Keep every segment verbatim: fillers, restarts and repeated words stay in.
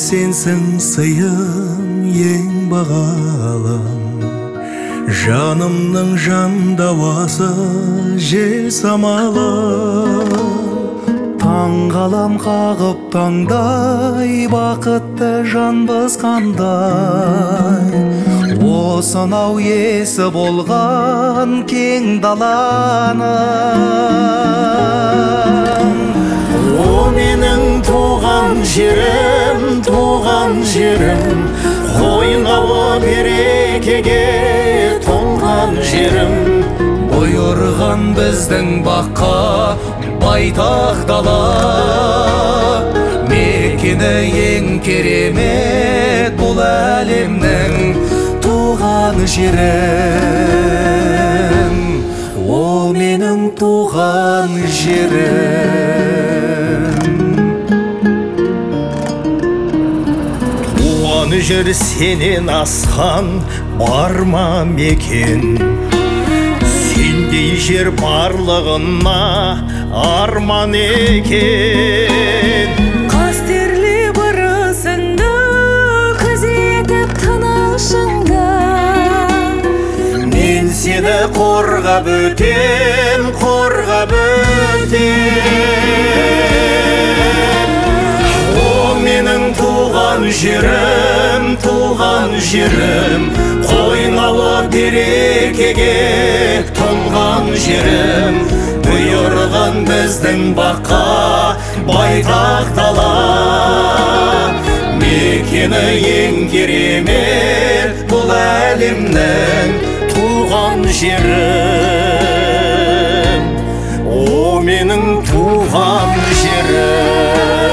сенсің сыйым ең бағалым, жанымның жандауасы жел самалы. Таңғалам қағып таңдай, бақытты жанбыз қандай, осынау есі болған кең даланың. О менің туған жерім, туған жерім, қойнауы берекеге толған жерім, бұйырған біздің баққа байтақ дала, мекені ең керемет бұл әлемнің туған жерім. О менің туған жерім. Туған жер сенен асқан бар ма мекен, сендей жер барлығына арман екен. Қастерлі бір ісіңді күзетіп тынышыңда, мен сені қорғап өтем, қорғап өтем. О менің туған жерім, туған жерім, қойнауы берекеге толған жерім, бұйырған біздің баққа байтақ дала, мекені ең керемет бұл әлемнің туған жерім. О менің туған жерім.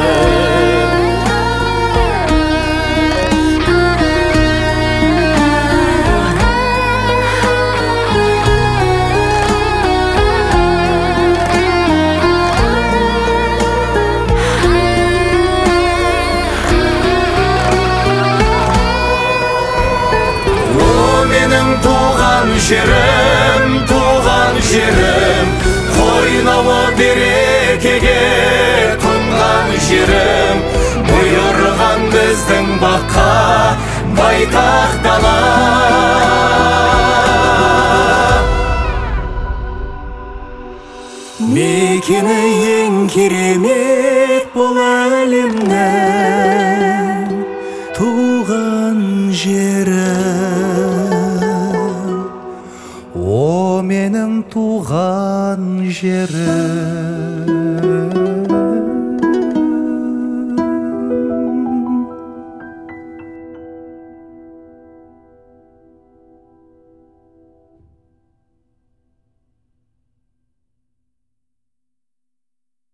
Туған жерім, туған жерім, қойнауы берекеге тұнған жерім, бұйырған біздің баққа байтақ дала, мекені ең керемет бұл әлемнің туған жерім. О менің туған жерім.